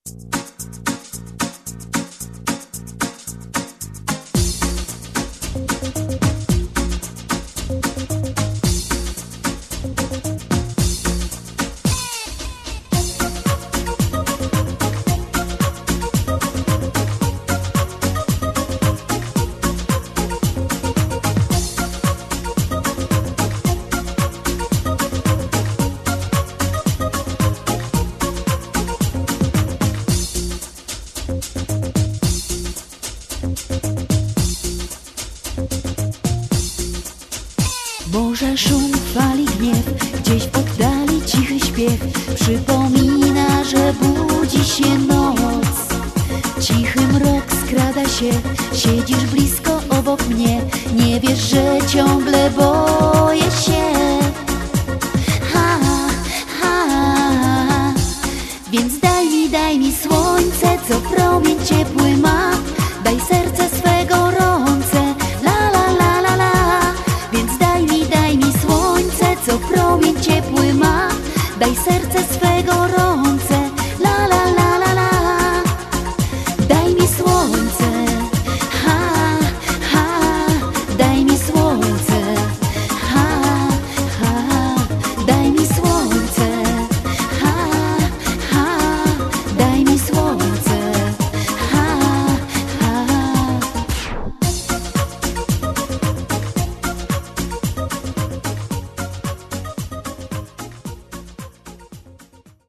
Morza szum, fali gniew, gdzieś w oddali cichy śpiew przypomina, że budzi się noc. Cichy mrok skrada się, siedzisz blisko obok mnie, nie wiesz, że ciągle boję się. Ha, ha, ha. Więc daj mi słońce, co promień ciepły ma, daj serce swego rące, la la la la la. Więc daj mi słońce, co promień ciepły ma, daj serce swego rące.